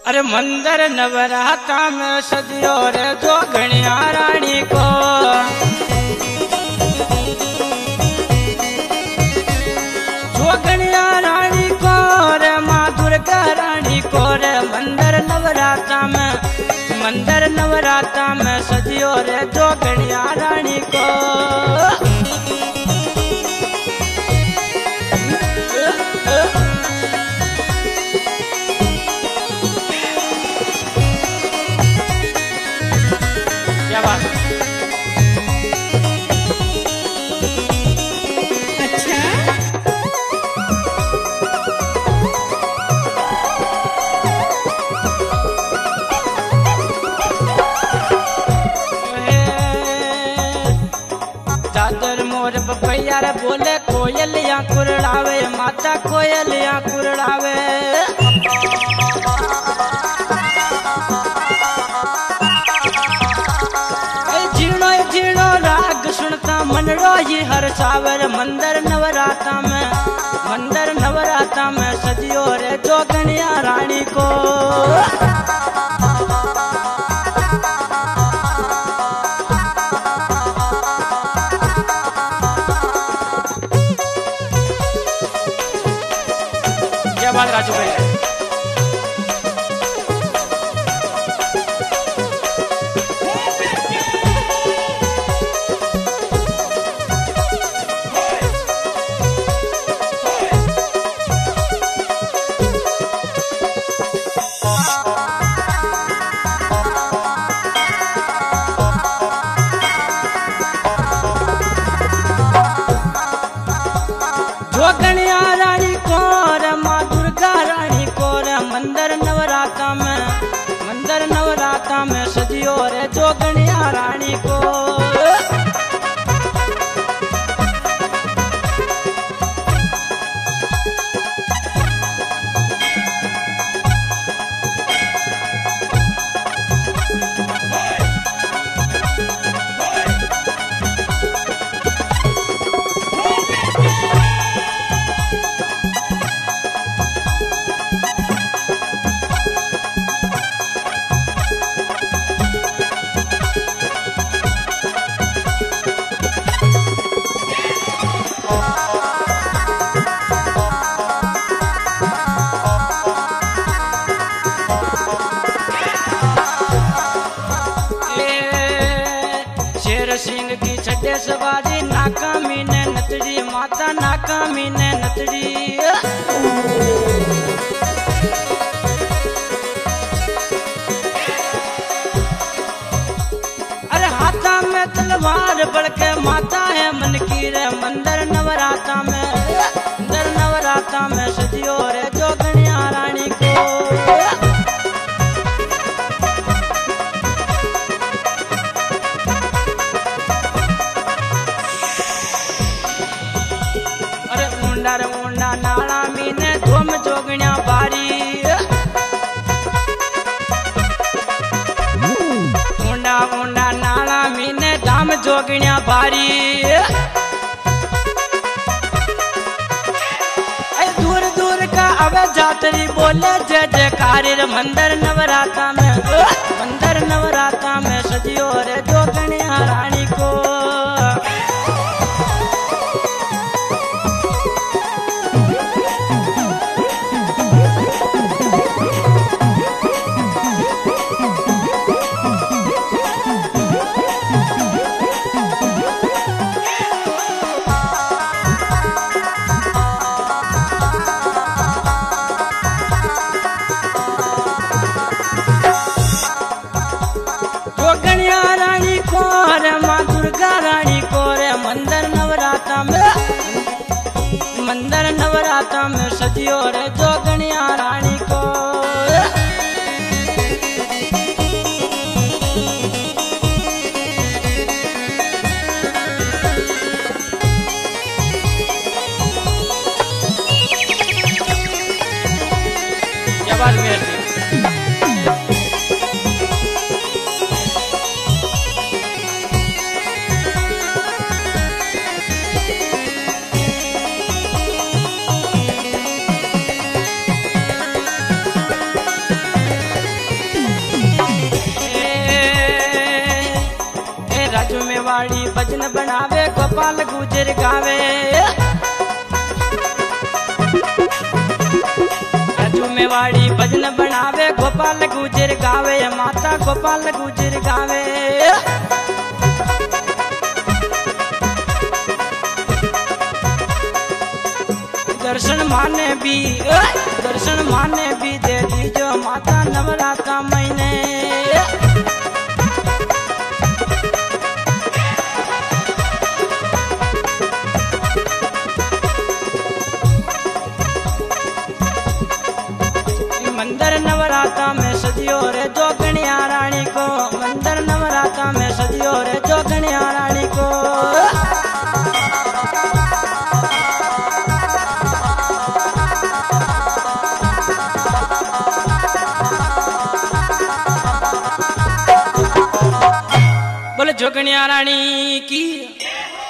अरे मंदिर नवराता में सजियो रे जोगणिया रानी को। जोगणिया रानी को रे माँ दुर्गा रानी को रे मंदिर नवराता में सजियो रे जोगणिया रानी को। अच्छा दादर मोर बपैया रे बोले कोयलिया कुरड़ावे माता कोयलिया कुरड़ावे। जीणो जीणो राग सुनता मनड़ो ही हर सावर मंदिर नवराता में सजियो रे जोगणिया रानी को। क्या बात राजू भाई। जोगणिया रानी को रे माँ दुर्गा रानी को रे मंदिर नवराता में सजियो रे जोगणिया रानी को। सिंह की छठे सवारी नाकामी ने नचड़ी माता नाकामी ने नचड़ी। अरे हाथा में तलवार बड़के माता है मन की रे मंदिर नवराता में सजियो रे जोगणिया रानी को। ऊंडा नाला मीने धूम जोगणिया बारी। ऊंडा नाला मीने धाम जोगणिया बारी। दूर दूर का अवे जातरी बोले जय जयकारी रे मंदिर नवराता में सजियो रे जोगणिया रानी को। जोगणिया रानी को रे माँ दुर्गा रानी को रे मंदिर नवराता में सजियो रे जोगणिया रानी को। क्या बात है। मेवाड़ी भजन बनावे गोपाल गुजर गावे। राजू मेवाड़ी भजन बनावे गोपाल गुजर गावे। माता गोपाल गुजर गावे। दर्शन माने भी दे दीजो माता नवराता महीने। मंदिर नवराता में सजियो रे जोगणिया रानी को। मंदिर नवराता में सजियो रे जोगणिया रानी को। बोले जोगणिया रानी की।